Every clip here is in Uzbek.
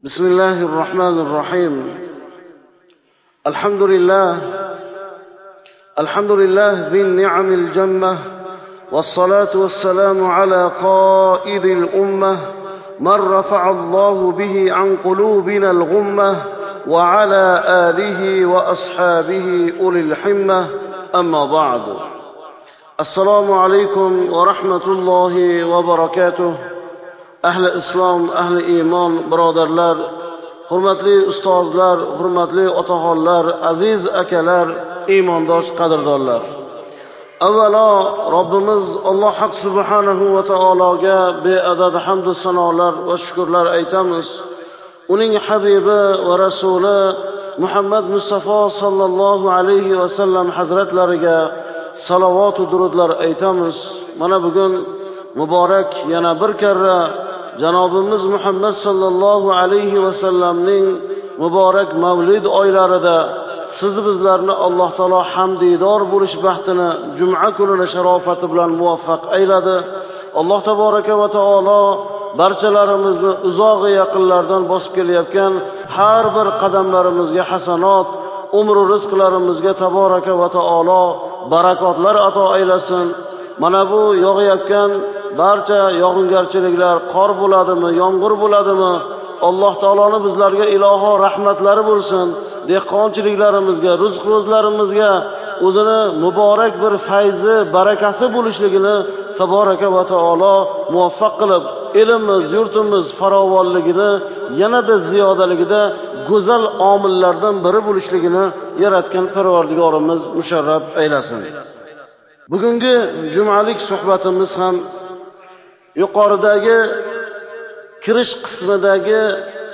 بسم الله الرحمن الرحيم. الحمد لله ذي النعم الجمة، والصلاة والسلام على قائد الأمة من رفع الله به عن قلوبنا الغمة، وعلى آله وأصحابه أولي الحمة. أما بعد، السلام عليكم ورحمة الله وبركاته. Ahli islom, ahli iymon birodarlar, hurmatli ustozlar, hurmatli otaxonlar, aziz akalar, iymondosh qadrdonlar. Avvalo Robbimiz Alloh subhanahu va taologa beadad hamd va sanolar va shukrlar aytamiz. Uning habibi va rasuli Muhammad Mustafa sallallohu alayhi va sallam hazratlariga salovat va durudlar aytamiz. Mana bugun muborak yana bir karra Janobimiz Muhammad sallallohu alayhi va sallamning muborak mavlid oylarida siz bizlarni Alloh taolo hamdidor bo'lish baxtini juma kunini sharofati bilan muvaffaq ayladi. Alloh taboraka va taolo barchalarimizni uzoq va yaqinlardan bosib kelayotgan har bir qadamlarimizga hasanot, umr va rizqlarimizga taboraka va taolo barakotlar ato aylasin. Mana bu yog'ayotgan barcha yog'ingarchiliklar qor bo'ladimi, yomg'ir bo'ladimi, Alloh taoloning bizlarga iloho rahmatlari bo'lsin. Dehqonchiliklarimizga, rizq ro'zlarimizga o'zini muborak bir fayzi, barakasi bo'lishligini taboraka va taolo muvaffaq qilib, elimiz, yurtimiz farovonligini yanada ziyodaligida go'zal omillardan biri bo'lishligini yaratgan Parvardigorimiz musharraf aylasin. Bugungi jumalik suhbatimiz ham yuqoridagi kirish qismidagi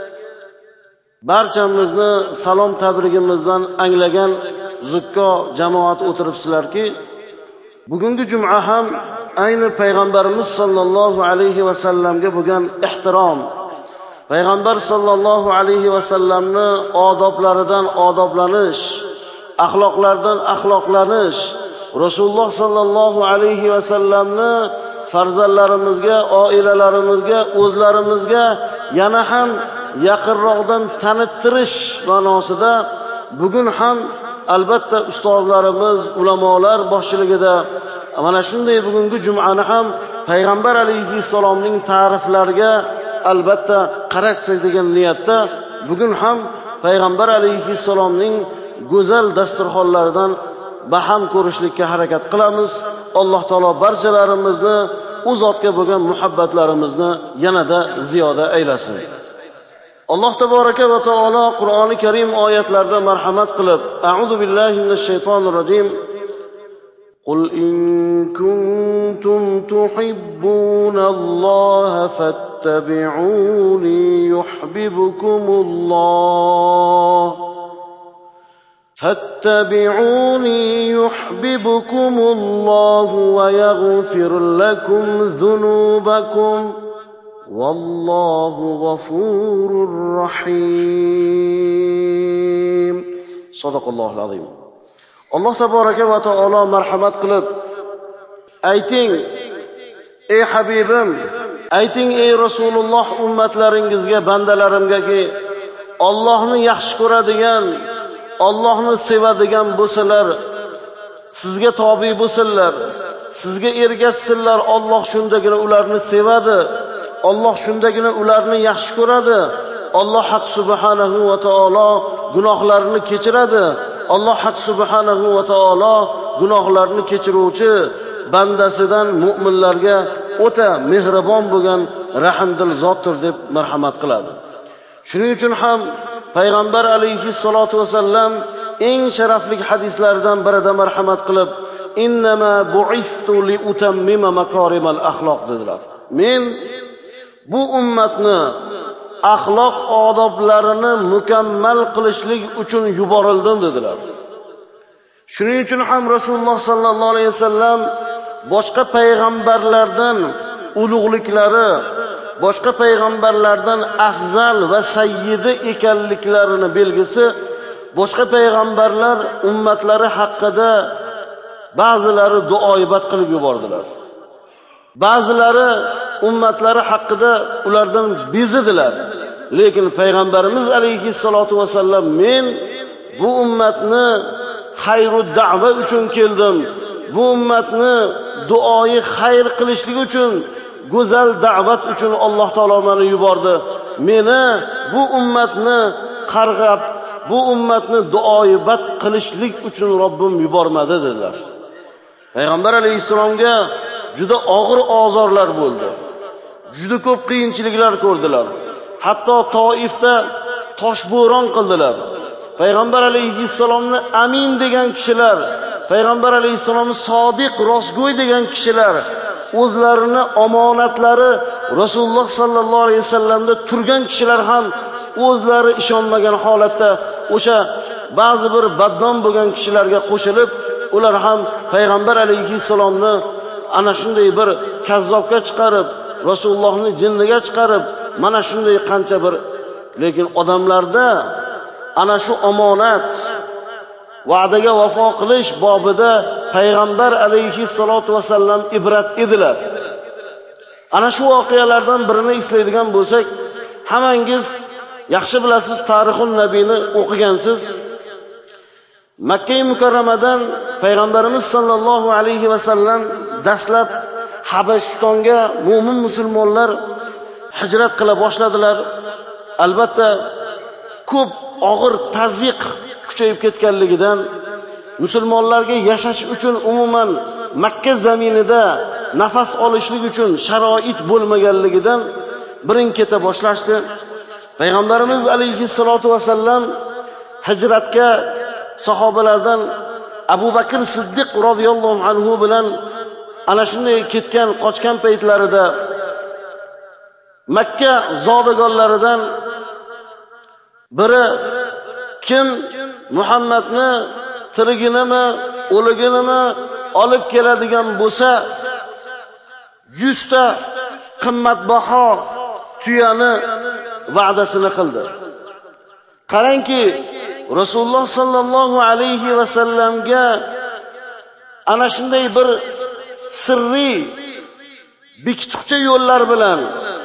barchamizni salom tabrigimizdan anglagan zukko jamoat o'tiribsizlarki, bugungi juma ham ayni payg'ambarimiz sollallohu alayhi va sallamga bo'lgan ehtirom, payg'ambar sollallohu alayhi va sallamni odoblaridan odoblanish, axloqlardan axloqlanish, Rasululloh sallallohu alayhi va sallamni farzandlarimizga, oilalarimizga, o'zlarimizga yana ham yaqinroqdan tanittirish ma'nosida bugun ham albatta ustozlarimiz, ulamolar boshchiligida mana shunday bugungi jumani ham payg'ambar alayhissalomning ta'riflariga albatta qaratsak degan niyatda bugun ham payg'ambar alayhissalomning go'zal dasturxonlaridan baham ko'rishlikka harakat qilamiz. Alloh taolo barchalarimizni u zotga bo'lgan muhabbatlarimizni yanada ziyoda aylasin. Alloh taboraka va taolo Qur'oni Karim oyatlarida marhamat qilib, a'udhu billahi minash shaytonir rojim. Qul in kuntum tuhibbunalloha fattabi'uni yuhibbukumulloh. فاتبعوني يحببكم الله ويغفر لكم ذنوبكم والله غفور رحيم. صدق الله العظيم. Alloh taboraka va taolo marhamat qilib ayting ey habibim, ayting ey Rasululloh ummatlaringizga, bandalarimgaki, Allohni yaxshi ko'radigan, Allohni sevadigan bo'lsalar, sizga tobi bo'lsinlar, sizga ergashsinlar. Alloh shundagina ularni sevadi, Alloh shundagina ularni yaxshi ko'radi. Alloh haq subhanahu va taolo gunohlarini kechiradi. Alloh haq subhanahu va taolo gunohlarini kechiruvchi bandasidan mu'minlarga o'ta mehribon bo'lgan rahmdil zotdir deb marhamat qiladi. Shuning uchun ham payg'ambar alayhissalatu vasallam eng sharafli hadislaridan birida marhamat qilib, innama bu'istu li utammima makorimal axloq dedilar. Men bu ummatni axloq odoblarini mukammal qilishlik uchun yuborildim dedilar. Shuning uchun ham Rasululloh sallallohu alayhi vasallam boshqa payg'ambarlardan ulug'liklari, boshqa payg'ambarlardan afzal va sayyidi ekanliklarini belgisi, boshqa payg'ambarlar ummatlari haqida ba'zilari duoibat qilib yubordilar. Ba'zilari ummatlari haqida ulardan bezidilar. Lekin payg'ambarimiz alayhissalatu vasallam men bu ummatni xayru da'va uchun keldim. Bu ummatni duoyi xayr qilishlik uchun, go'zal da'vat uchun Alloh taolo meni yubordi. Meni bu ummatni qarg'ab, bu ummatni duoibat qilishlik uchun Robbim yubormadi dedilar. Payg'ambar alayhissalomga juda og'ir ozorlar bo'ldi. Juda ko'p qiyinchiliklar ko'rdilar. Hatto Toifda toshbo'ron qildilar. Payg'ambar alayhissalomni amin degan kishilar, payg'ambar alayhissalomni sodiq, rostgo'y degan kishilar o'zlarini omonatlari Rasululloh sallallohu alayhi vasallamda turgan kishilar ham o'zlari ishonmagan holatda o'sha ba'zi bir baddon bo'lgan kishilarga qo'shilib, ular ham payg'ambar alayhissalomni ana shunday bir kazzobga chiqarib, Rasulullohni jinniga chiqarib, mana shunday qancha bir, lekin odamlarda ana shu omonat, va'daga vafo qilish bobida payg'ambar alayhissalatu vasallam ibrat edilar. Ana shu voqealardan birini eslaydigan bo'lsak, hammangiz yaxshi bilasiz, Tarixun Nabiyni o'qigansiz. Makka mukarramadan payg'ambarimiz sallallohu alayhi vasallam dastlab Habashistonga mu'min musulmonlar hijrat qila boshladilar. Albatta ko'p og'ir tazyiq kuchayib ketganligidan, musulmonlarga yashash uchun umuman Makka zaminida nafas olishlik uchun sharoit bo'lmaganligidan birin-keta boshlashdi. Payg'ambarimiz alayhissalatu vasallam hijratga sahobalardan Abu Bakr Siddiq radhiyallohu anhu bilan ana shunday ketgan, qochgan paytlarida Makka zodagonlaridan biri kim Muhammadni tiriginimi, o'liginimi olib keladigan bo'lsa 100 ta qimmatbaho tuyani va'dasini qildi. Qarangki, Rasululloh sallallohu alayhi vasallamga ana shunday bir sirriy bekituqcha yo'llar bilan,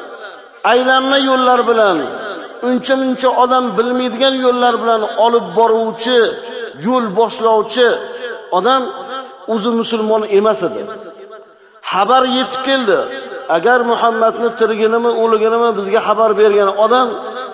aylanma yo'llar bilan, uncha-muncha odam bilmaydigan yo'llar bilan olib boruvchi, yo'l boshlovchi odam o'zi musulmon emas edi. Xabar yetib keldi. Agar Muhammadni tiriginimi, o'liginimi bizga xabar bergan odam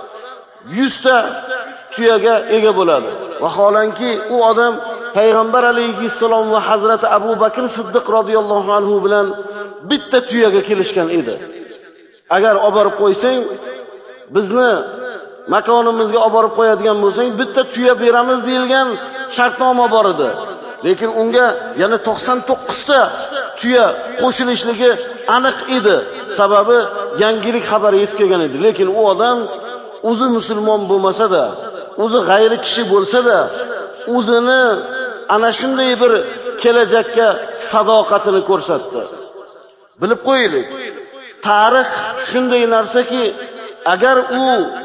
100 ta tuyaga ega bo'ladi. Vaholanki u odam payg'ambar alayhissalom va Hazrati Abu Bakr Siddiq radhiyallohu anhu bilan bitta tuyaga kelishgan edi. Agar olib borib qo'ysang, bizni makonimizga olib borib qo'yadigan bo'lsang, bitta tuya beramiz deilgan shartnoma bor edi. Lekin unga yana 99 ta tuya qo'shilishligi aniq edi. Sababi yangilik xabari yetib kelgan edi. Lekin u odam o'zi musulmon bo'lmasa-da, o'zi g'ayri kishi bo'lsa-da, o'zini ana shunday bir kelajakka sadoqatini ko'rsatdi. Bilib qo'yaylik. Tarix shunday narsaki, agar u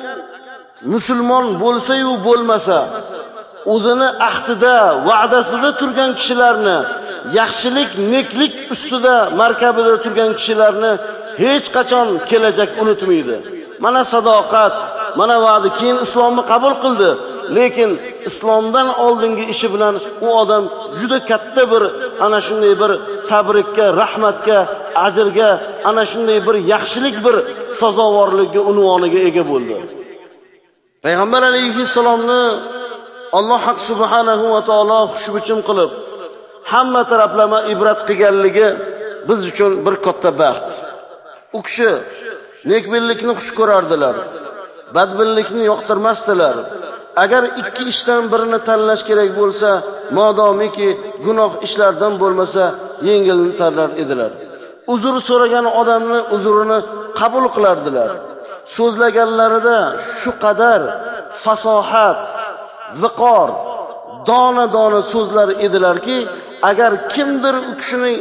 musulmon bo'lsa-yu bo'lmasa, o'zini ahdida, va'dasida turgan kishilarni, yaxshilik, neklik ustida markabida turgan kishilarni hech qachon kelajak unutmaydi. Mana sadoqat, mana va'da. Keyin islomni qabul qildi, lekin islomdan oldingi ishi bilan u odam juda katta bir ana shunday bir tabrikka, rahmatga, ajrga, ana shunday bir yaxshilik, bir sazovorlikka, unvoniga ega bo'ldi. Payg'ambar alayhissalomni Alloh subhanahu va taolo xushbichim qilib, hamma taraflama ibrat qilganligi biz uchun bir katta baxt. U kishi nekbinlikni xush ko'rardilar, badbinlikni yoqtirmasdilar. Agar ikki ishdan birini tanlash kerak bo'lsa, modomiki gunoh ishlardan bo'lmasa, yengilni tanlar edilar. Uzr so'ragan odamni uzrini qabul qilardilar. So'zlaganlarida shu qadar fasohat, viqor, dona-dona so'zlar edilarki, agar kimdir u kishining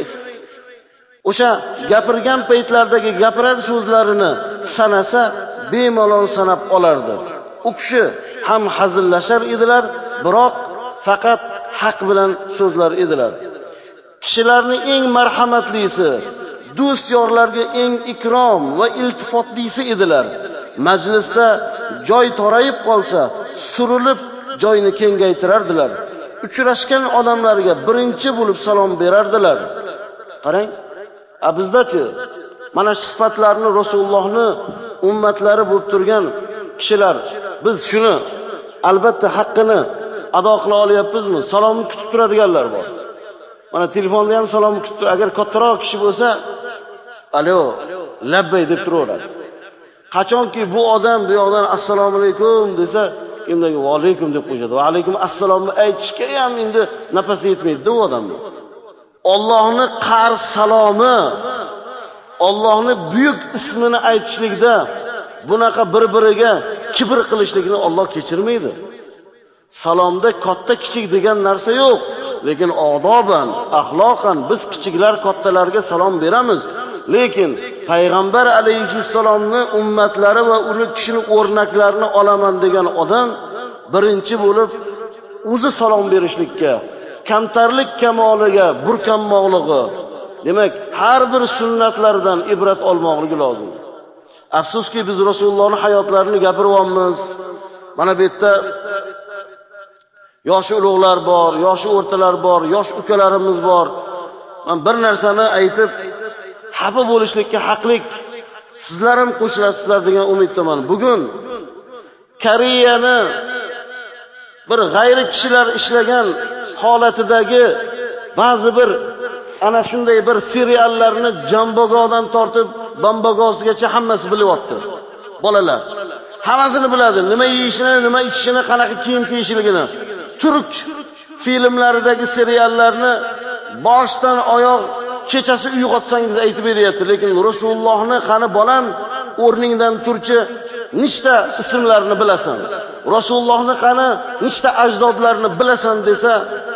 o'sha gapirgan paytlardagi gapirar so'zlarini sanasa, bemalol sanab olardi. U kishi ham hazillashar edilar, biroq faqat haq bilan so'zlar edilar. Kishilarning eng marhamatlisi, do'st yorlarga eng ikrom va iltifotlisi edilar. Majlisda joy torayib qolsa, surilib joyni kengaytirardilar. Uchrashgan odamlarga birinchi bo'lib salom berardilar. Qarang, bizdachi mana shu sifatlarni Rasulullohni ummatlari bo'lib turgan kishilar, biz shuni albatta haqqini ado qila olyapmizmi? Salomni kutib turadiganlar bor. Mana telefonda ham salomni kutib tur. Agar kattaroq kishi bo'lsa, alo, labbay deb turaveradi. Qachonki bu odam bu yoqdan assalomu alaykum desa, kimdagi va alaykum deb qo'yadi. Va alaykum assalomni aytishga ham endi nafasi yetmaydi u odamga. Allohning qarz salomi, Allohning buyuk ismini aytishlikda bunaqa bir-biriga kibr qilishlikni Alloh kechirmaydi. Salomda katta kichik degan narsa yo'q, lekin odoban, axloqan biz kichiklar kattalarga salom beramiz. Lekin payg'ambar alayhissalomni ummatlari va uni kishining o'rnaklarini olaman degan odam birinchi bo'lib o'zi salom berishlikka, kamtarlik kamoliga burkanmoqligi, demak, har bir sunnatlardan ibrat olmoqligi lozim. Afsuski biz Rasulullohning hayotlarini gapiryapmiz. Mana bu yerda yosh ulug'lar bor, yosh o'rtalar bor, yosh ukalarimiz bor. Men bir narsani aytib xafa bo'lishlikka haqlik. Sizlar ham qo'shilasizlar degan umiddaman. Bugun Koreyani bir g'ayri kishilar ishlagan holatidagi ba'zi bir ana shunday bir seriallarni jambogodan tortib bambagosigacha hammasi bilyapti. Bolalar hammasini biladi. Nima yeyishini, nima ichishini, qanaqa kiyim kiyishligini. Turk filmlaridagi seriallarni boshdan oyoq kechasi uyg'otsangiz aytib beryapti. Lekin Rasulullohni qani bolam o'rningdan turchi, nechta ismlarini bilasan? Rasulullohni qani nechta ajdodlarini bilasan desa,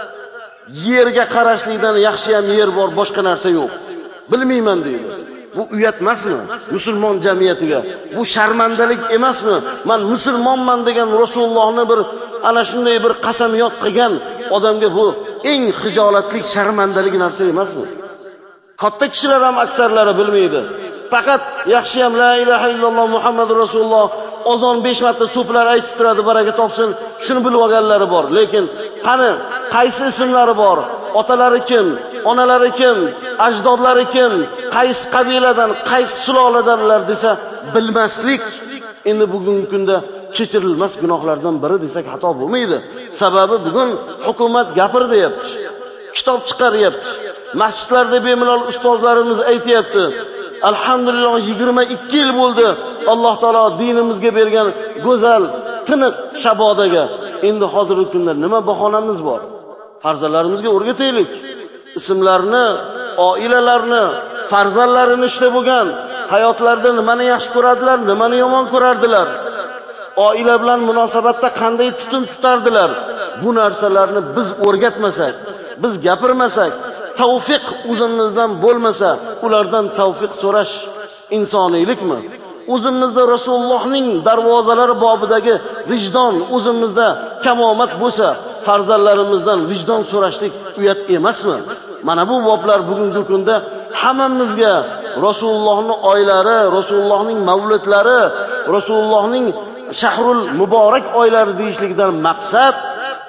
yerga qarashlikdan yaxshi ham yer bor, boshqa narsa yo'q. Bilmayman deydi. Bu uyat emasmi musulmon jamiyatiga? Bu sharmandalik emasmi? Men musulmonman degan Rasulullohni bir ana shunday bir qasamyod qilgan odamga bu eng xijolatli, sharmandalik narsa emasmi? Katta kishilar ham aksarlari bilmaydi. Faqat yaxshi ham la ilaha illalloh Muhammadur Rasululloh ozon 5 marta so'plar aytib turadi, baraka topsin. Shuni bilib olganlari bor. Lekin qani qaysi ismlari bor? Otalari kim? Onalari kim? Ajdodlari kim? Qaysi qabiladan, qaysi suloladanlar desa bilmaslik endi bugungi kunda kechirilmas gunohlardan biri desak xato bo'lmaydi. Sababi bugun hukumat gapir deyapti. Kitob chiqaryapti. Masjidlarda bemalol ustozlarimiz aytayapti. Alhamdulillah 22 yil bo'ldi Alloh taolo dinimizga bergan go'zal, tiniq shabodaga. Endi hozirgi kunda nima bahonamiz bor? Farzandlarimizga o'rgataylik. Ismlarini, oilalarni, farzandlarini ishla bo'lgan, hayotlarida nimani yaxshi ko'radilar, nimani yomon ko'rardilar. Oila bilan munosabatda qanday tutum tutardilar? Bu narsalarni biz o'rgatmasak, biz gapirmasak, tavfiq o'zimizdan bo'lmasa, ulardan tavfiq so'rash insoniylikmi? O'zimizda Rasulullohning darvozalari bobidagi vijdon o'zimizda kamomat bo'lsa, farzandlarimizdan vijdon so'rashlik uyat emasmi? Mana bu boblar bugungi kunda hammamizga Rasulullohning oylari, Rasulullohning mavludlari, Rasulullohning shahrul muborak oylari deyishlikdan maqsad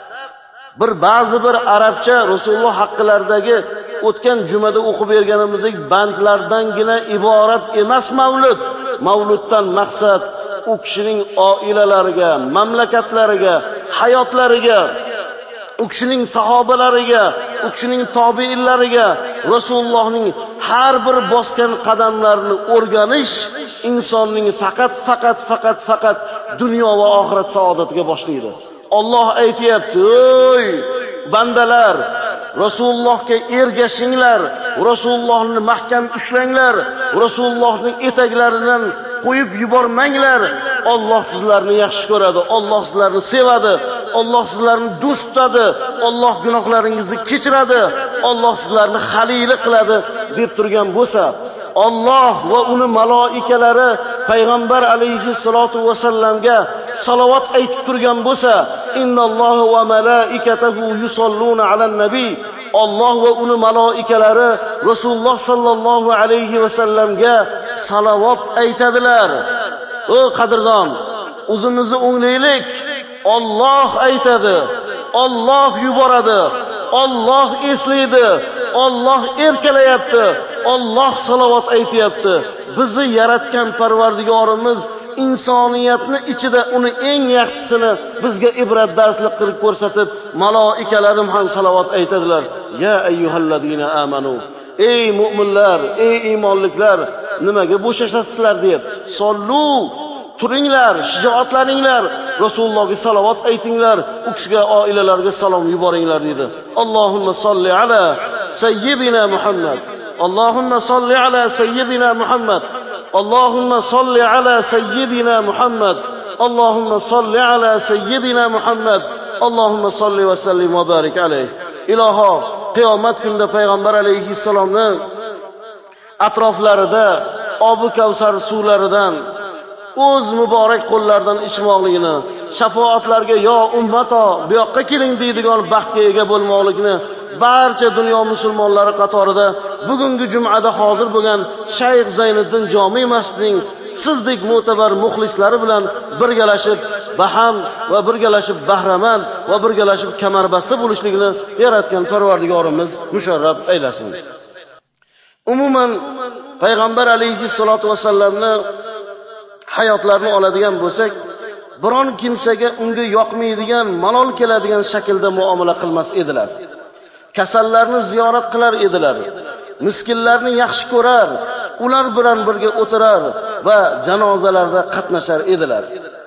ba'zi bir arabcha Rasululloh haqqilaridagi o'tgan jumada o'qib berganimizdek bandlardangina iborat emas mavlud. Mavluddan maqsad u kishining oilalariga, mamlakatlariga, hayotlariga, u kishining sahobalariga, u kishining tobiinlariga Rasulullohning har bir bosgan qadamlarini o'rganish insonning faqat dunyo va oxirat saodatiga boshlaydi. Alloh aytayapti: "Ey bandalar, Rasulullohga ergashinglar, Rasulullohni mahkam ushlanglar, Rasulullohning etaklaridan qo'yib yubormanglar. Alloh sizlarni yaxshi ko'radi, Alloh sizlarni sevadi, Alloh sizlarni do'st tutadi, Alloh gunohlaringizni kechiradi, Alloh sizlarni xalili qiladi" deb turgan bo'lsa, Alloh va uni maloikalari payg'ambar alayhissalatu vasallamga salovat aytib turgan bo'lsa, innallohu va malaikatahu yusalluna alan nabiy, Alloh va uni maloikalari Rasululloh sallallohu alayhi va sallamga salovat aytadilar. O qadrdon, o'zimizni o'nglaylik. Alloh aytadi, Alloh yuboradi, Alloh eslaydi, Alloh erkalayapti, Alloh salovat aytayapti. Bizni yaratgan Parvardigorimiz insoniyatni ichida uni eng yaxshisini bizga ibrat darslik qilib ko'rsatib, maloikalarim ham salovat aytadilar. Ya ayyuhallazina amanu, ey mu'minlar, ey iymonliklar, nimaga bo'shashasizlar deb. Sollu, turinglar, shijoatlaninglar, Rasulullohga salovat aytinglar, u kishiga, oilalarga salom yuboringlar dedi. Allohumma solli ala sayyidina Muhammad. Allohumma solli ala sayyidina Muhammad. Allahumma solli ala sayyidina Muhammad. Allahumma solli ala sayyidina Muhammad. Allahumma solli va sallim va barik alayhi. Iloho, qiyomat kunida payg'ambar alayhissalomning atroflarida Obi Kavsar suvlaridan o'z muborak qo'llaridan ichmoqligini, shafoatlarga yo ummato bu yoqqa keling deydigan baxtga ega bo'lmoqligini barcha dunyo musulmonlari qatorida bugungi jumada hozir bo'lgan Shayx Zayniddin Jome masjidining sizdek mo'tabar muxlislari bilan birgalashib baham va birgalashib bahramand va birgalashib kamarbasta bo'lishligini yaratgan Parvardigorimiz musharraf aylasin. Umuman payg'ambar alayhissalatu vasallamni hayotlarini oladigan bo'lsak, biron kimsaga unga yoqmaydigan, malol keladigan shaklda muomala qilmas edilar. Kasallarni ziyorat qilar edilar. Miskinlarni yaxshi ko'rar, ular bilan birga o'tirar va janozalarda qatnashar edilar.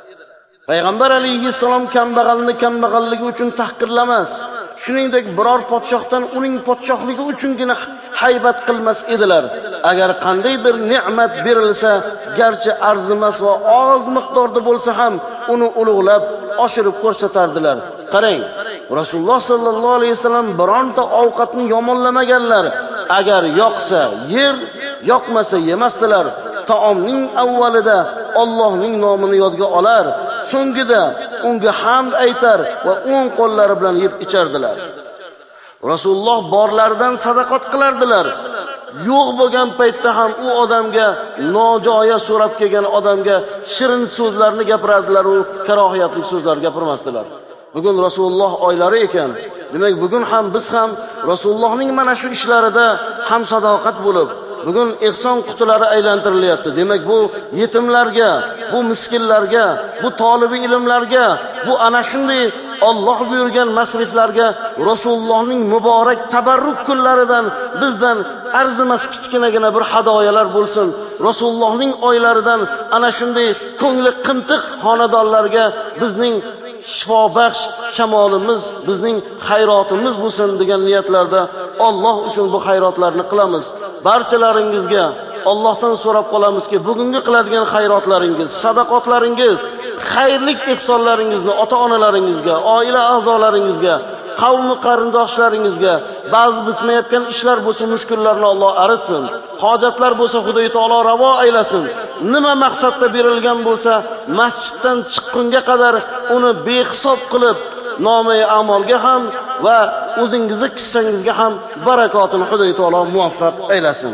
Payg'ambar alayhissalom kambag'alni kambag'alligi uchun tahqirlamas, shuningdek biror podshohdan uning podshohligi uchungina haybat qilmas edilar. Agar qandaydir ne'mat berilsa, garchi arzimas va oz miqdorda bo'lsa ham uni ulug'lab, oshirib ko'rsatardilar. Qarang, Rasululloh sallallohu alayhi vasallam bironta ovqatni yomonlamaganlar. Agar yoqsa yer, yoqmasa yemasdilar. Taomning avvalida Allohning nomini yodga olar, so'ngida unga hamd aytar va o'ng qo'llari bilan yeb ichardilar. Rasululloh borlaridan sadaqat qilardilar. Yo'q bo'lgan paytda ham u odamga, nojo'ya so'rab kelgan odamga shirin so'zlarni gapirardilar, u karohiyatli so'zlar gapirmasdilar. Bugun Rasululloh oylari ekan. Demak, bugun ham biz ham Rasulullohning mana shu ishlarida ham sadoqat bo'lib, bugun ihson qutilari aylantirilyapti. Demak, bu yetimlarga, bu miskinlarga, bu tolibi ilmlarga, bu ana shunday Alloh buyurgan masriflarga Rasulullohning muborak tabarruk kunlaridan bizdan arzimas kichkinagina bir hadoyalar bo'lsin. Rasulullohning oylaridan ana shunday ko'ngli qintiq xonadonlarga bizning shifobaxsh shamolimiz, bizning xayrotimiz bo'lsin degan niyatlarda Alloh uchun bu xayrotlarni qilamiz. Barchalaringizga Allohdan so'rab qolamizki, bugungi qiladigan xayrotlaringiz, sadaqotlaringiz, xayrlik ihsonlaringizni ota-onalaringizga, oila a'zolaringizga, qavm qarindoshlaringizga, ba'zi bitmayotgan ishlar bo'lsa, mushkullarni Alloh aritsin. Hojatlar bo'lsa, Xudoy taolo ravo aylasin. Nima maqsadda berilgan bo'lsa, masjiddan chiqqunga qadar uni behisob qilib, nomi amalga ham va o'zingizga kissangizga ham barakotini Xudoy taolo muvaffaq aylasin.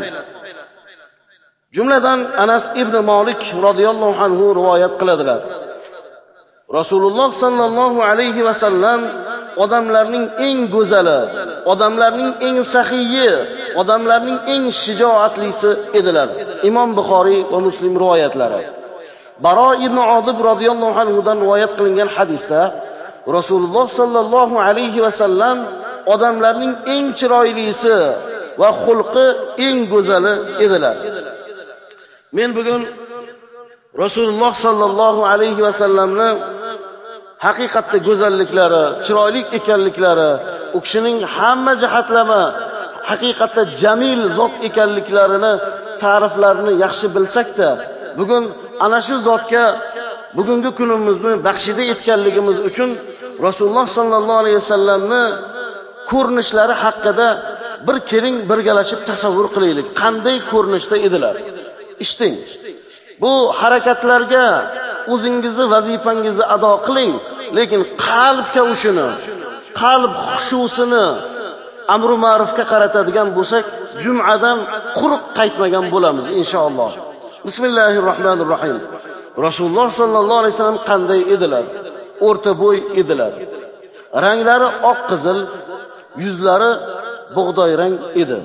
Jumladan Anas ibn Malik radhiyallohu anhu rivoyat qiladilar. Rasululloh sallallohu alayhi va sallam odamlarning eng go'zali, odamlarning eng saxiyi, odamlarning eng shijoatlisi edilar. Imom Buxoriy va Muslim rivoyatlari. Baro ibn Odib radhiyallohu anhu dan rivoyat qilingan hadisda Rasululloh sallallohu alayhi va sallam odamlarning eng chiroylisi va xulqi eng go'zali edilar. Men bugun Rasululloh sallallohu alayhi va sallamni haqiqatda go'zalliklari, chiroyli ekanliklari, u kishining hamma jihatlama haqiqatda jamil zot ekanliklarini, ta'riflarini yaxshi bilsak-da, bugun ana shu zotga bugungi kunimizni baxshida etganligimiz uchun Rasululloh sallallohu alayhi vasallamni ko'rinishlari haqida bir keling birgalashib tasavvur qilaylik. Qanday ko'rinishda edilar? Ishting. Bu harakatlarga o'zingizni vazifangizni ado qiling, lekin qalb kavushini, qalb xushusini, amru ma'rufga qaratadigan bo'lsak, jum'adan quruq qaytmagan bo'lamiz inshaalloh. Bismillahirrohmanirrohim. Rasululloh sallallohu alayhi vasallam qanday edilar? O'rta bo'y edilar. Ranglari oq qizil, yuzlari bug'doy rang edi.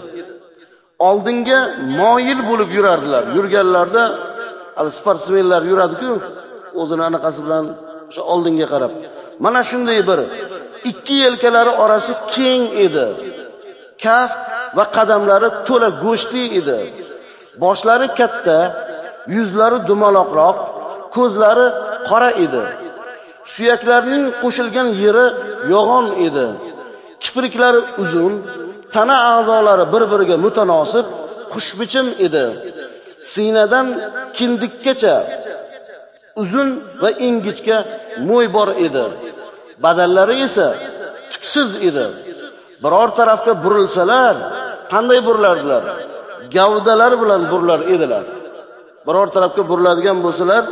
Oldinga moyil bo'lib yurardilar. Yurganlarda sportsmenlar yuradi-ku, o'zini anaqasi bilan o'sha oldinga qarab. Mana shunday bir ikki yelkalari orasi keng edi. Kaft va qadamlari to'la go'shtli edi. Boshlari katta, yuzlari dumaloqroq, ko'zlari qora edi. Suyaklarining qo'shilgan yeri yo'g'on edi. Kipriklari uzun, tana a'zolari bir-biriga mutanosib, xushbichim edi. Sinadan kindikkacha uzun va ingichka mo'y bor edi. Badallari esa tuksiz edi. Biror tarafga burilsalar, qanday burilardilar? Gavdalari bilan burilar edilar. Biror tarafga buriladigan bo'lsalar,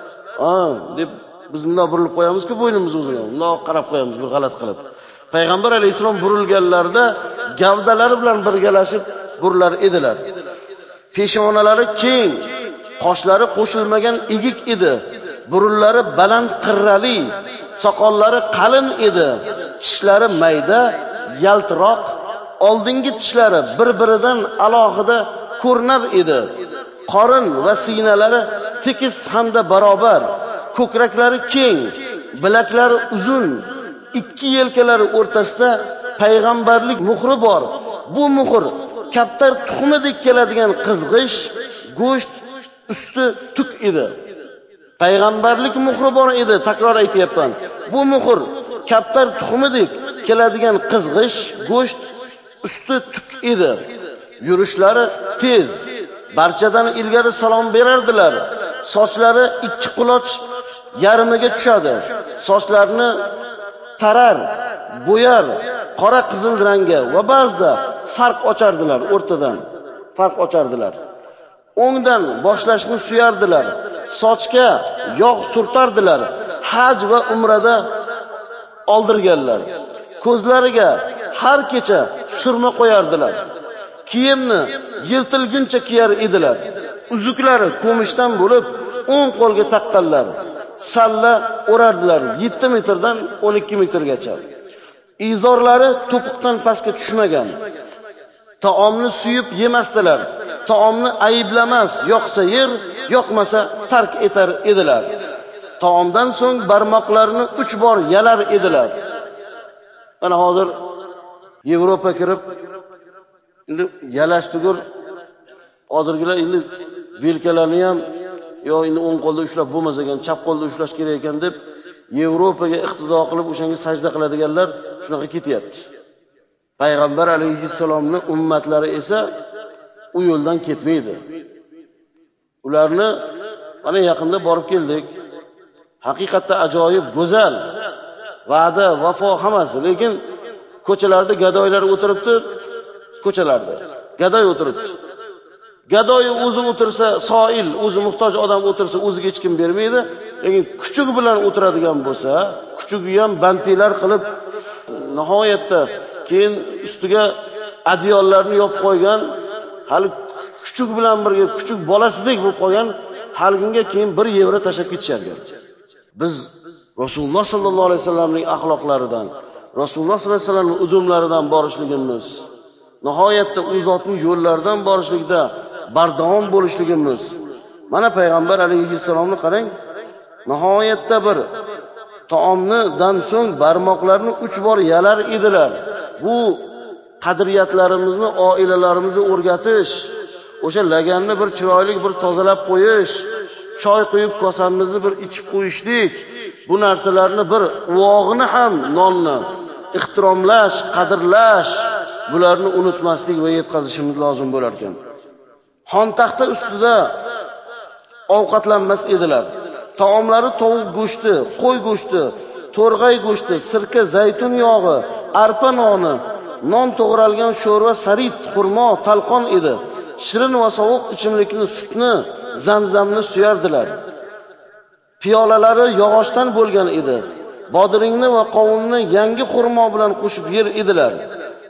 deb biz bunday burilib qo'yamiz-ku bo'ynimizni o'ziga. Bunday qarab qo'yamiz bir g'alati qilib. Payg'ambar alayhisalom burilganlarda gavdalari bilan birgalashib burilar edilar. Peshonalari keng, qoshlari qo'shilmagan egik edi. Burunlari baland qirrali, soqollari qalin edi. Tishlari mayda, yaltiroq, oldingi tishlari bir-biridan alohida ko'rinar edi. Qorin va sinalari tekis hamda barobar, ko'kraklari keng, bilaklari uzun, ikki yelkalari o'rtasida payg'ambarlik muhri bor. Bu muhr kaptar tuxumidek keladigan qizg'ish, go'sht usti tuk edi. Payg'ambarlik muhri bor edi, takror aytayapman. Bu muhr kaptar tuxumidek keladigan qizg'ish, go'sht usti tuk edi. Yurishlari tez, barchadan ilgari salom berardilar. Sochlari ikki quloch yarmiga tushadi. Sochlarini tarar, bo'yar, qora qizil rangga va ba'zida farq ochardilar, o'rtadan farq ochardilar. O'ngdan boshlashni suyardilar. Sochga yog' surtardilar. Haj va umrada oldirganlar. Ko'zlariga har kecha surma qo'yardilar. Kiyimni yirtilguncha kiyar edilar. Uzuklari ko'mishdan bo'lib, o'ng qo'lga taqqanlar. Salla o'rardilar 7 metrdan 12 metrgacha. Izorlari to'piqdan pastga tushmagan. Taomni suyib yemasdilar. Taomni ayblamas, yoqsa yer, yoqmasa tark etar edilar. Taomdan so'ng barmoqlarini 3 bor yalar edilar. Mana hozir Yevropa kirib, endi yalashtigur hozirgilar endi vilkalarni ham yo endi o'ng qo'lda ushlab bo'lmas ekan, chap qo'lda ushlash kerak ekan deb Yevropaga iqtido qilib o'shanga sajda qiladiganlar shunaqa ketyapti. Payg'ambar alayhissalomning ummatlari esa u yo'ldan ketmaydi. Ularni mana yaqinda borib keldik. Haqiqatda ajoyib, go'zal, va'da, vafo hammasi, lekin ko'chalarda gadoylar o'tiribdi, ko'chalarda gadoy o'tiribdi. Gadoy o'zi o'tirsa, soil, o'zi muhtoj odam o'tirsa, o'ziga hech kim bermaydi. Lekin kuchuk bilan o'tiradigan bo'lsa, kuchugi ham bantilar qilib, nihoyatda keyin ustiga adiyollarni yopib qo'ygan, hali kuchuk bilan birga kuchuk bolasidek bo'lib qolgan, halginga keyin 1 yevro tashab ketisharkan. Biz Rasululloh sallallohu alayhi vasallamning axloqlaridan, Rasululloh sallallohu alayhi vasallamning udumlaridan borishligimiz, nihoyatda u zotning yo'llaridan borishlikda bardavom bo'lishligimiz. Mana payg'ambar alayhissalomni qarang, nihoyatda bir taomdan so'ng barmoqlarini 3 bor yalar edilar. Bu qadriyatlarimizni oilalarimizni o'rgatish, o'sha laganni bir chiroyli bir tozalab qo'yish, choy quyib kosamizni bir ichib qo'yishlik, bu narsalarni bir uvog'ini ham nonni ehtiromlash, qadrlash, bularni unutmaslik va yetkazishimiz lozim bo'lar ekan. Xontaxta ustida ovqatlanmas edilar. Taomlari tovuq go'shti, qo'y go'shti, to'rg'ay go'shti, sirka, zaytun yog'i, arpa noni, non to'g'ralgan sho'rva, sarit, xurmo, talqon edi. Shirin va sovuq ichimlikni, sutni, zamzamni suyardilar. Piyolalari yog'ochdan bo'lgan edi. Bodiringni va qovunni yangi xurmo bilan qo'shib yer edilar.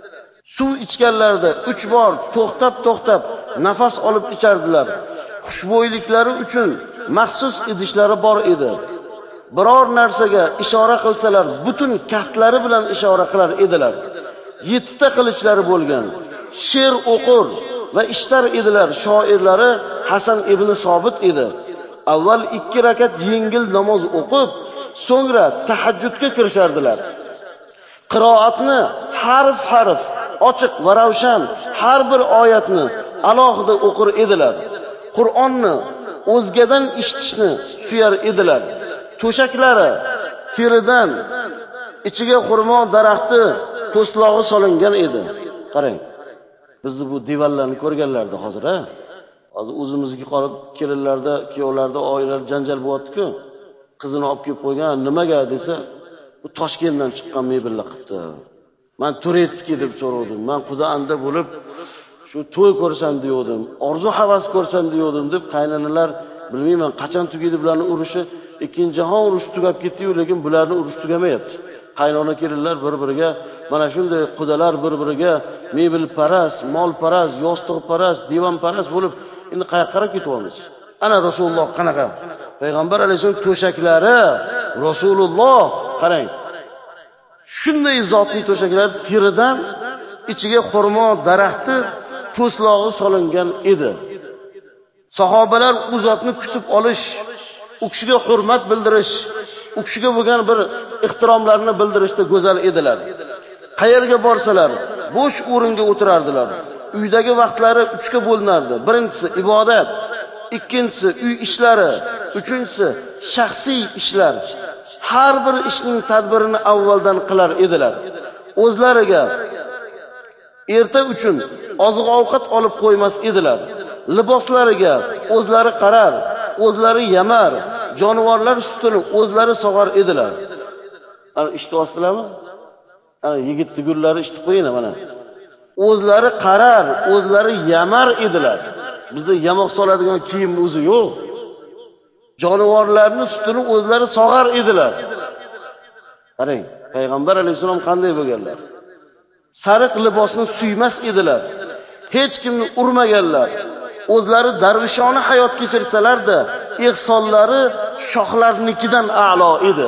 Suv ichganlarida 3 bor to'xtab nafas olib ichardilar. Xushbo'yliklari uchun maxsus idishlari bor edi. Biror narsaga ishora qilsalar, butun kaftlari bilan ishora qilar edilar. 7 ta qilichlari bo'lgan. She'r o'qir va ishtar edilar. Shoirlari Hasan ibn Sobit edi. Avval 2 rakat yengil namoz o'qib, so'ngra tahajjudga kirishardilar. Qiroatni harf ochiq va ravshan har bir oyatni alohida o'qir edilar. Qur'onni o'zgadan eshitishni suyar edilar. To'shaklari teridan, ichiga xurmo daraxti po'stlog'i solingan edi. Qarang. Bizni bu divanlarni ko'rganlarda hozir Hozir o'zimizga qolib kelinlarda, kuyovlarda oilalar janjal bo'lyapti-ku. Qizini olib kelib qo'ygan, nimaga desa, bu Toshkentdan chiqqan mebellar qilibdi. Men Turetskiy deb so'radim. Men Quda-anda bo'lib shu to'y ko'rsam deyodim, orzu havas ko'rsam deyodim deb qaynanalar bilmayman qachon tugaydi bularning urushi. Ikkinchi jahon urushi tugab ketdi-yu, lekin bularning urushi tugamayapti. Qaynona kelinlar bir-biriga, mana shunday qudalar bir-biriga mebel paras, mol paras, yostiq paras, divan paras bo'lib, endi qayerga qarab ketyapmiz? Ana Rasululloh qanaqa? Payg'ambar alayhisolam to'shaklari Rasululloh, qarang. Shunday zotning to'shaklari teridan, ichiga xurmo daraxti po'stlog'i solingan edi. Sahobalar u zotni kutib olish, u kishiga hurmat bildirish, u kishiga bo'lgan bir ehtiromlarini bildirishda go'zal edilar. Qayerga borsalar, bo'sh o'ringa o'tirardilar. Uydagi vaqtlari 3 ga bo'linardi. Birinchisi ibodat, ikkinchisi uy ishlari, uchinchisi shaxsiy ishlar. Har bir ishning tadbirini avvaldan qilar edilar. O'zlariga erta uchun oziq-ovqat olib qo'ymas edilar. Liboslariga o'zlari qarar, o'zlari yamar, jonivorlar sutini o'zlari sog'ar edilar. Ana eshitibsizlarmi? Ana yigit tugullari eshitib qo'ying mana. O'zlari qarar, o'zlari yamar edilar. Bizda yamoq soladigan kiyim o'zi yo'q. Jonivorlarning sutini o'zlari sog'ar edilar. Qarang, payg'ambar alayhisalom qanday bo'lganlar? Sariq libosni suymas edilar. Hech kimni urmaganlar. O'zlari darvishona hayot kechirsalar-da, ehsonlari shohlarnikidan a'lo edi.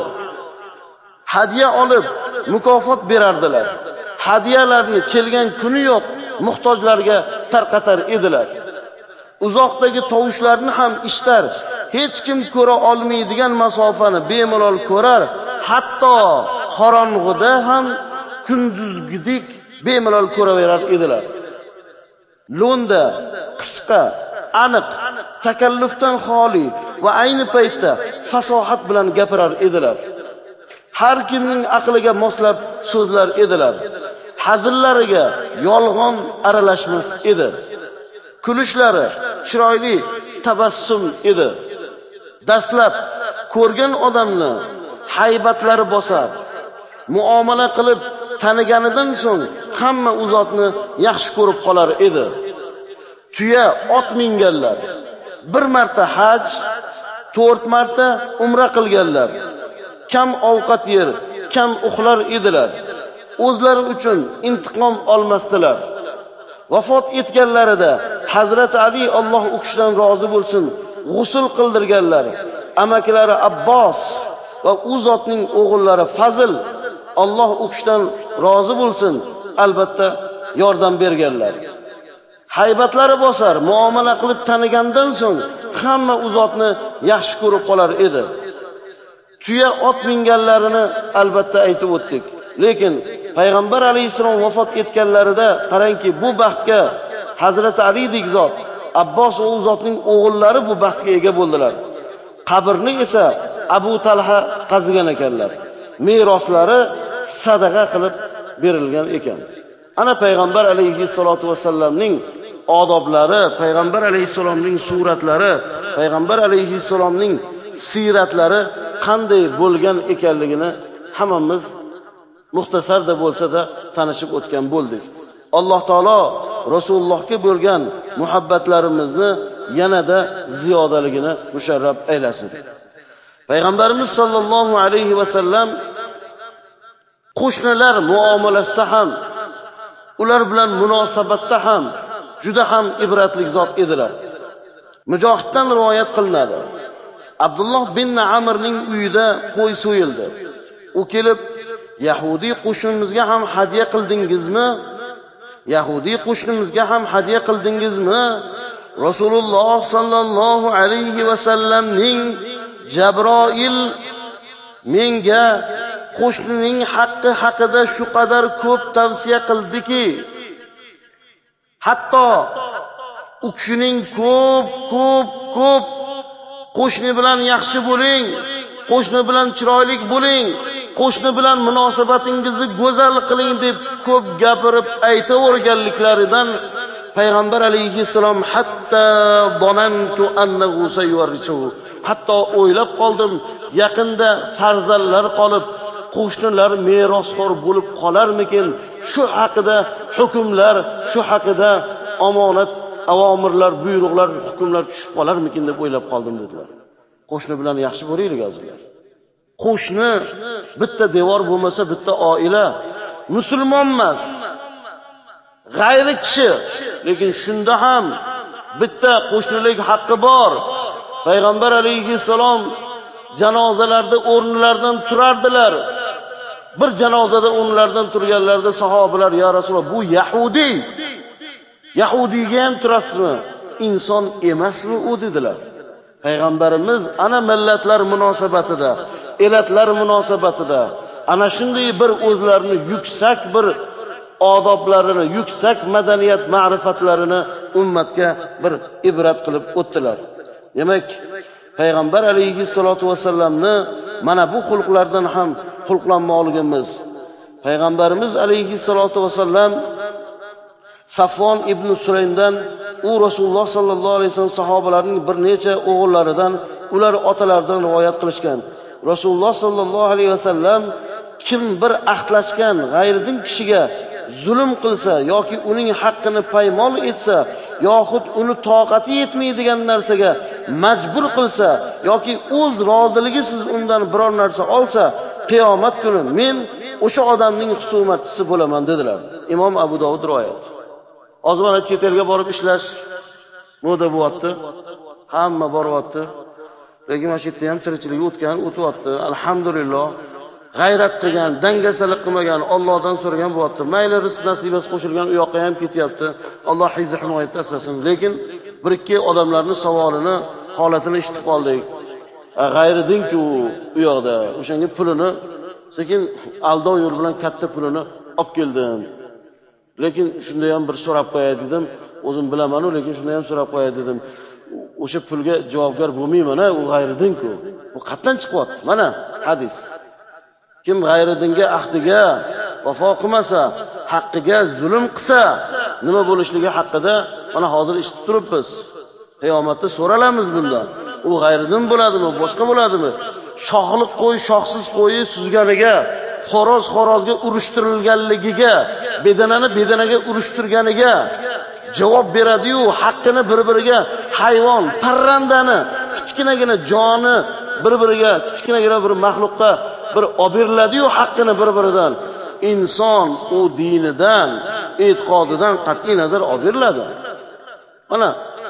Hadiya olib mukofot berardilar. Hadiyalarni kelgan kuni yo'q muhtojlarga tarqatar edilar. Uzoqdagi tovushlarni ham ishtar, hech kim ko'ra olmaydigan masofani bemalol ko'rar, hatto qorong'uda ham kunduzgidek bemalol ko'raverar edilar. Lo'nda, qisqa, aniq, takallufdan xoli va ayni paytda fasohat bilan gapirar edilar. Har kimning aqliga moslab so'zlar edilar. Hazillariga yolg'on aralashmas edi. Kulishlari chiroyli tabassum edi. Dastlab ko'rgan odamni haybatlari bosar. Muomala qilib taniganidan so'ng hamma u zotni yaxshi ko'rib qolar edi. Tuya ot minganlar. 1 marta haj, 4 marta umra qilganlar. Kam ovqat yer, kam uxlar edilar. O'zlari uchun intiqom olmasdilar. Vafot etganlarida Hazrat Ali Alloh u kishidan rozi bo'lsin, g'usl qildirganlar. Amakilari Abbos va u zotning o'g'illari Fazl Alloh u kishidan rozi bo'lsin, albatta yordam berganlar. Haybatlari bosar, muomala qilib tanigandan so'ng hamma u zotni yaxshi ko'rib qolar edi. Tuya ot minganlarini albatta aytib o'tdik. Lekin payg'ambar alayhisalom vafot etganlarida qarangki, bu baxtga Hazrat Alidek zot, Abbos va u zotning o'g'illari bu baxtga ega bo'ldilar. Qabrni esa Abu Talha qazigan ekanlar. Meroslari sadaqa qilib berilgan ekan. Ana payg'ambar alayhissalatu vasallamning odoblari, payg'ambar alayhissalomning suratlari, payg'ambar alayhissalomning siratlari qanday bo'lgan ekanligini hammamiz muxtasarda bo'lsa-da tanishib o'tgan bo'ldik. Alloh taolo Rasulullohga bo'lgan muhabbatlarimizni yanada ziyodaligini musharraf aylasin. Payg'ambarimiz sollallohu alayhi va sallam qo'shnilar muomalasida ham ular bilan munosabatda ham juda ham ibratli zot edilar. Mujohiddan rivoyat qilinadi. Abdulloh bin Amrning uyida qo'y so'yildi. U kelib, Yahudiy qo'shnimizga ham hadya qildingizmi? Yahudiy qo'shnimizga ham hadya qildingizmi? Rasululloh sallallohu alayhi va sallamning Jabroil menga qo'shnining haqqi haqida shu qadar ko'p tavsiya qildiki, hatto u kishining ko'p qo'shni bilan yaxshi bo'ling, qo'shni bilan chiroyli bo'ling, qo'shni bilan munosabatingizni go'zal qiling deb ko'p gapirib aytaverganliklaridan payg'ambar alayhissalom hatto o'ylab qoldim, yaqinda farzandlar qolib, qo'shnilar merosxo'r bo'lib qolarmikin, shu haqida hukmlar, shu haqida omonat, avomirlar, buyruqlar, hukmlar tushib qolarmikin deb o'ylab qoldim dedilar. Qo'shni bilan yaxshi bo'laylik azizlar. Qo'shni bitta devor bo'lmasa, bitta oila musulmon emas, g'ayri kishi, lekin shunda ham bitta qo'shnilik haqqi bor. Payg'ambar alayhissalom janozalarda o'rnlaridan turardilar. Bir janozada o'rnlaridan turganlarida sahobalar: "Ya Rasululloh, bu Yahudi. Yahudiyga ham turasizmi? Inson emasmi u?" dedilar. Payg'ambarimiz ana millatlar munosabatida, elatlar munosabatida ana shunday bir o'zlarini yuksak bir odoblarini, yuksak madaniyat ma'rifatlarini ummatga bir ibrat qilib o'tdilar. Demak, payg'ambar alayhissalatu vasallamni mana bu xulqlardan ham xulqlanmoqligimiz. Payg'ambarimiz alayhissalatu vasallam Safvon ibn Sulaymdan u Rasululloh sallallohu alayhi vasallam sahobalarining bir necha o'g'illaridan, ular otalaridan rivoyat qilishgan. Rasululloh sallallohu alayhi vasallam kim bir ahdlashgan g'ayridin kishiga zulm qilsa yoki uning haqqini paymol etsa, yoxud uni toqati yetmaydigan narsaga majbur qilsa yoki o'z roziligisiz undan biror narsa olsa, qiyomat kuni men o'sha odamning husumatchisi bo'laman dedilar. Imom Abu Dovud rivoyat. Ozgina chet elga borib ishlash moda bo'lyapti. Hamma boryapti. Lekin mana shu yerda ham tirikchilik o'tyapti. Alhamdulillah. G'ayrat qilgan, dangasalik qilmagan, Allohdan so'ragan bo'lyapti. Mayli rizq nasibasi qo'shilgan u yoqqa ham ketyapti. Alloh hifzi himoyat asrasin. Lekin bir ikki odamlarning savolini, holatini eshitib qoldik. G'ayridin-ku u yoqda o'shanga pulini sekin aldov yo'l bilan katta pulini olib keldim. Lekin shunda ham bir so'rab qo'yay dedim. O'zim bilaman-ku, lekin shunda ham so'rab qo'yay dedim. O'sha pulga javobgar bo'lmayman-a, u g'ayridin-ku. Bu qatdan chiqyapti? Mana hadis. Kim g'ayridinga ahdiga vafo qilmasa, haqqiga zulm qilsa, nima bo'lishligi haqida mana hozir eshitib turibmiz. Qiyomatda so'ralamiz bundan. U g'ayridin bo'ladimi, boshqa bo'ladimi? Shohliq qo'y, shohsiz qo'yi suzganiga, xorozga urushtirilganligiga, bedanaga urushtirganiga javob beradi-yu, haqqini bir-biriga hayvon, parrandani, kichkinagina joni bir-biriga, kichkinagina bir maxluqqa bir oberiladi-yu, haqqini bir-biridan. Inson u dinidan, e'tiqodidan qat'iy nazar oberiladi. Mana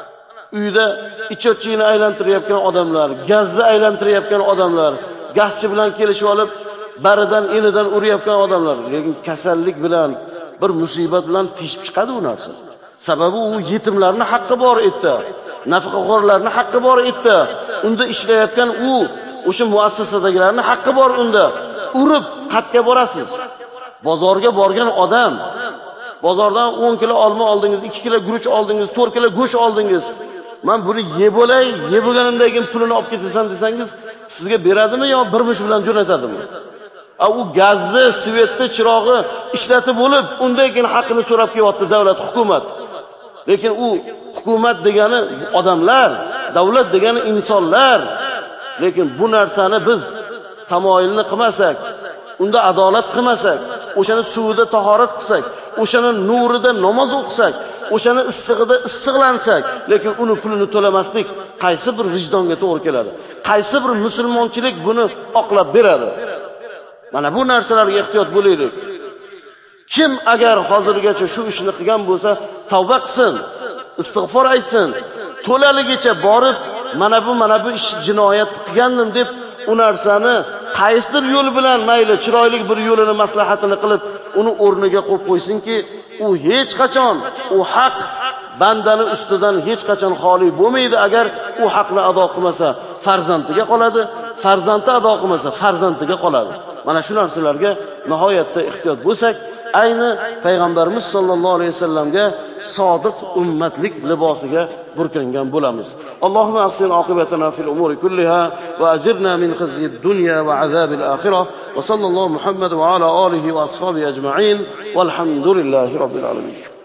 uyda ichotchini aylantirayotgan odamlar, gazni aylantirayotgan odamlar, gazchi bilan kelishib olib, baridan enidan urayotgan odamlar, lekin kasallik bilan, bir musibat bilan tishib chiqadi u narsa. Sababi u yetimlarning haqqi bor edi, nafaqaxo'rlarning haqqi bor edi. Unda ishlayotgan u o'sha muassasadagilarning haqqi bor unda. Urib qatga borasiz. Bozorga borgan odam, bozordan 10 kilo olma oldingiz, 2 kilo guruch oldingiz, 4 kilo go'sht oldingiz. Men buni yeb olay, yeb bo'lganimdan keyin pulini olib ketasan desangiz, sizga beradimi yo bir mush bilan jo'natadimi? U gazni, svetni, chirog'i ishlatib bo'lib, undan keyin haqqini so'rab kelyapti davlat, hukumat. Lekin u hukumat degani odamlar, davlat degani insonlar. Lekin bu narsani biz tamoyilni qilmasak, unda adolat qilmasak, o'shani suvida tahorat qilsak, o'shani nurida namoz o'qisak, o'shani issig'ida issiqlansak, lekin uni pulini to'lamaslik qaysi bir vijdonga to'g'ri keladi? Qaysi bir musulmonchilik buni oqlab beradi? Mana bu narsalarga ehtiyot bo'laylik. Kim agar hozirgacha shu ishni qilgan bo'lsa, tavba qilsin, istig'for aytsin, to'laligicha borib, mana bu ish jinoyat qilgandim deb u narsani qaysidir yo'l bilan mayli chiroyli bir yo'lini maslahatini qilib, uni o'rniga qo'yib qo'ysinki, u hech qachon u haq bandani ustidan hech qachon xoli bo'lmaydi. Agar u haqni ado qilmasa, farzandiga qoladi, farzandi ado qilmasa, farzandiga qoladi. Mana shu narsalarga nihoyatda ehtiyot bo'lsak, ayni payg'ambarimiz sollallohu alayhi vasallamga sodiq ummatlik libosiga burkangan bo'lamiz. Allohumma ahsin oqibatana fil umuri kulliha va ajirna min khizyid dunya va azabil oxirah. Va sallallohu Muhammad va ala alihi va ashabihi ajma'in. Valhamdulillahi robbil alamin.